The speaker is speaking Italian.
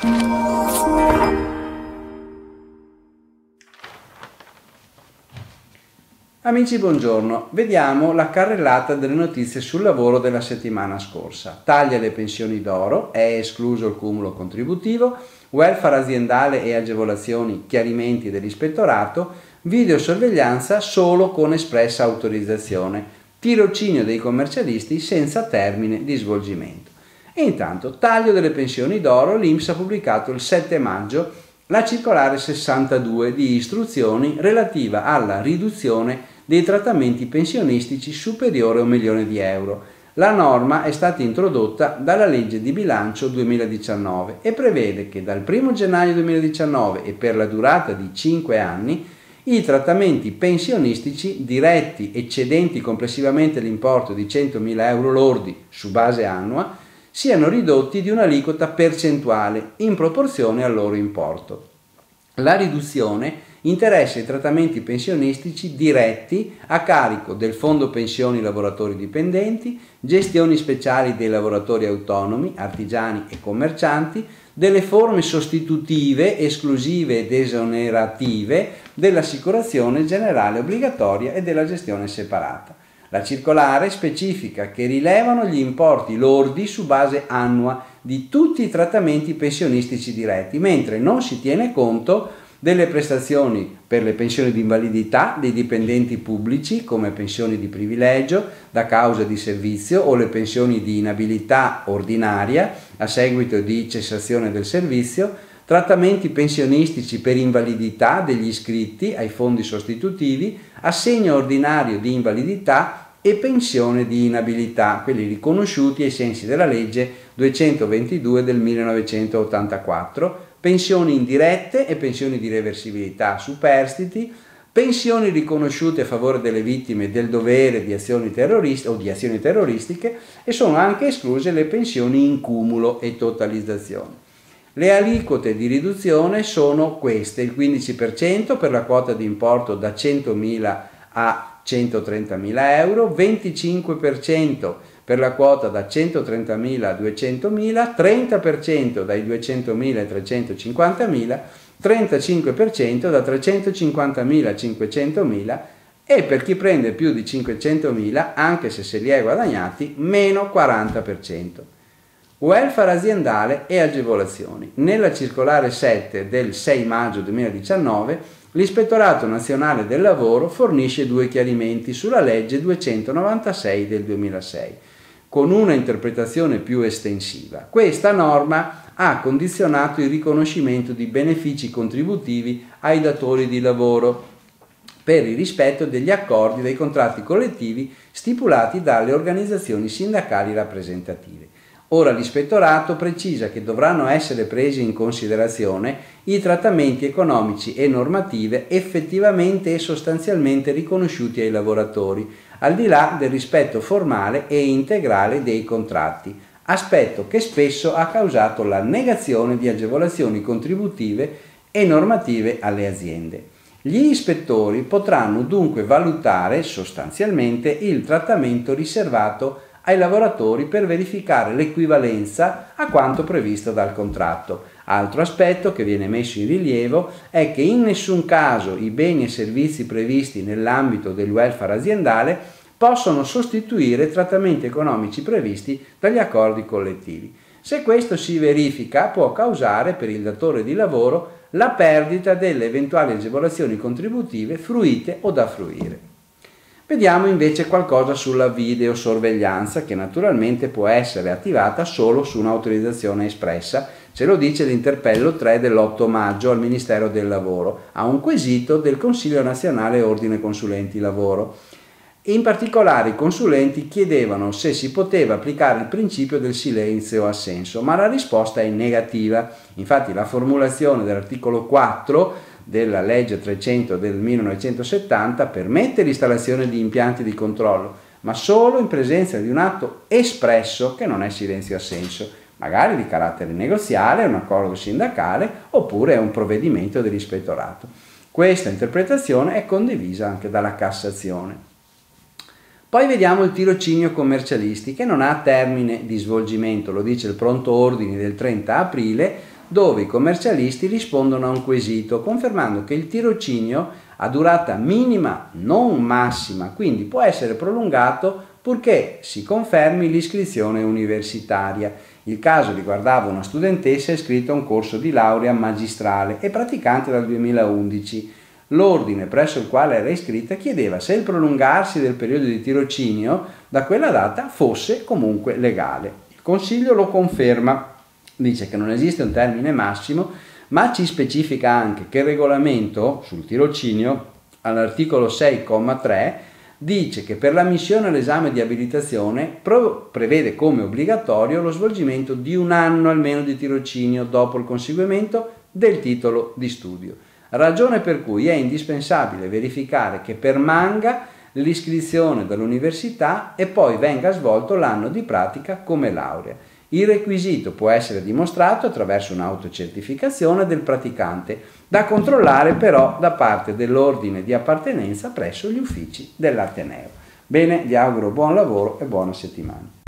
Amici, buongiorno. Vediamo la carrellata delle notizie sul lavoro della settimana scorsa. Taglia le pensioni d'oro, è escluso il cumulo contributivo, welfare aziendale e agevolazioni, chiarimenti dell'ispettorato, videosorveglianza solo con espressa autorizzazione, tirocinio dei commercialisti senza termine di svolgimento. E intanto, taglio delle pensioni d'oro, l'INPS ha pubblicato il 7 maggio la circolare 62 di istruzioni relativa alla riduzione dei trattamenti pensionistici superiore a 1 milione di euro. La norma è stata introdotta dalla legge di bilancio 2019 e prevede che dal 1 gennaio 2019 e per la durata di 5 anni i trattamenti pensionistici diretti eccedenti complessivamente l'importo di 100.000 euro lordi su base annua siano ridotti di un'aliquota percentuale in proporzione al loro importo. La riduzione interessa i trattamenti pensionistici diretti a carico del Fondo Pensioni Lavoratori Dipendenti, gestioni speciali dei lavoratori autonomi, artigiani e commercianti, delle forme sostitutive, esclusive ed esonerative dell'assicurazione generale obbligatoria e della gestione separata. La circolare specifica che rilevano gli importi lordi su base annua di tutti i trattamenti pensionistici diretti, mentre non si tiene conto delle prestazioni per le pensioni di invalidità dei dipendenti pubblici come pensioni di privilegio da causa di servizio o le pensioni di inabilità ordinaria a seguito di cessazione del servizio, trattamenti pensionistici per invalidità degli iscritti ai fondi sostitutivi, assegno ordinario di invalidità e pensione di inabilità, quelli riconosciuti ai sensi della legge 222 del 1984, pensioni indirette e pensioni di reversibilità superstiti, pensioni riconosciute a favore delle vittime del dovere di azioni terroristiche o di azioni terroristiche e sono anche escluse le pensioni in cumulo e totalizzazione. Le aliquote di riduzione sono queste: il 15% per la quota di importo da 100.000 a 130.000 euro, 25% per la quota da 130.000 a 200.000, 30% dai 200.000 ai 350.000, 35% da 350.000 a 500.000 e per chi prende più di 500.000, anche se li hai guadagnati, meno 40%. Welfare aziendale e agevolazioni. Nella circolare 7 del 6 maggio 2019 l'Ispettorato Nazionale del Lavoro fornisce 2 chiarimenti sulla legge 296 del 2006, con una interpretazione più estensiva. Questa norma ha condizionato il riconoscimento di benefici contributivi ai datori di lavoro per il rispetto degli accordi dei contratti collettivi stipulati dalle organizzazioni sindacali rappresentative. Ora l'Ispettorato precisa che dovranno essere presi in considerazione i trattamenti economici e normative effettivamente e sostanzialmente riconosciuti ai lavoratori, al di là del rispetto formale e integrale dei contratti, aspetto che spesso ha causato la negazione di agevolazioni contributive e normative alle aziende. Gli ispettori potranno dunque valutare sostanzialmente il trattamento riservato ai lavoratori per verificare l'equivalenza a quanto previsto dal contratto. Altro aspetto che viene messo in rilievo è che in nessun caso i beni e servizi previsti nell'ambito del welfare aziendale possono sostituire trattamenti economici previsti dagli accordi collettivi. Se questo si verifica, può causare per il datore di lavoro la perdita delle eventuali agevolazioni contributive fruite o da fruire. Vediamo invece qualcosa sulla videosorveglianza, che naturalmente può essere attivata solo su un'autorizzazione espressa. Ce lo dice l'interpello 3 dell'8 maggio al Ministero del Lavoro, a un quesito del Consiglio Nazionale Ordine Consulenti Lavoro. In particolare i consulenti chiedevano se si poteva applicare il principio del silenzio assenso, ma la risposta è negativa. Infatti la formulazione dell'articolo 4 della legge 300 del 1970 permette l'installazione di impianti di controllo, ma solo in presenza di un atto espresso che non è silenzio assenso, magari di carattere negoziale, un accordo sindacale oppure è un provvedimento dell'ispettorato. Questa interpretazione è condivisa anche dalla Cassazione. Poi vediamo il tirocinio commercialisti, che non ha termine di svolgimento, lo dice il pronto ordine del 30 aprile, dove i commercialisti rispondono a un quesito, confermando che il tirocinio ha durata minima, non massima, quindi può essere prolungato purché si confermi l'iscrizione universitaria. Il caso riguardava una studentessa iscritta a un corso di laurea magistrale e praticante dal 2011. L'ordine presso il quale era iscritta chiedeva se il prolungarsi del periodo di tirocinio da quella data fosse comunque legale. Il Consiglio lo conferma, dice che non esiste un termine massimo, ma ci specifica anche che il regolamento sul tirocinio, all'articolo 6,3, dice che per l'ammissione all'esame di abilitazione prevede come obbligatorio lo svolgimento di 1 anno almeno di tirocinio dopo il conseguimento del titolo di studio. Ragione per cui è indispensabile verificare che permanga l'iscrizione dall'università e poi venga svolto l'anno di pratica come laurea. Il requisito può essere dimostrato attraverso un'autocertificazione del praticante, da controllare però da parte dell'ordine di appartenenza presso gli uffici dell'Ateneo. Bene, vi auguro buon lavoro e buona settimana.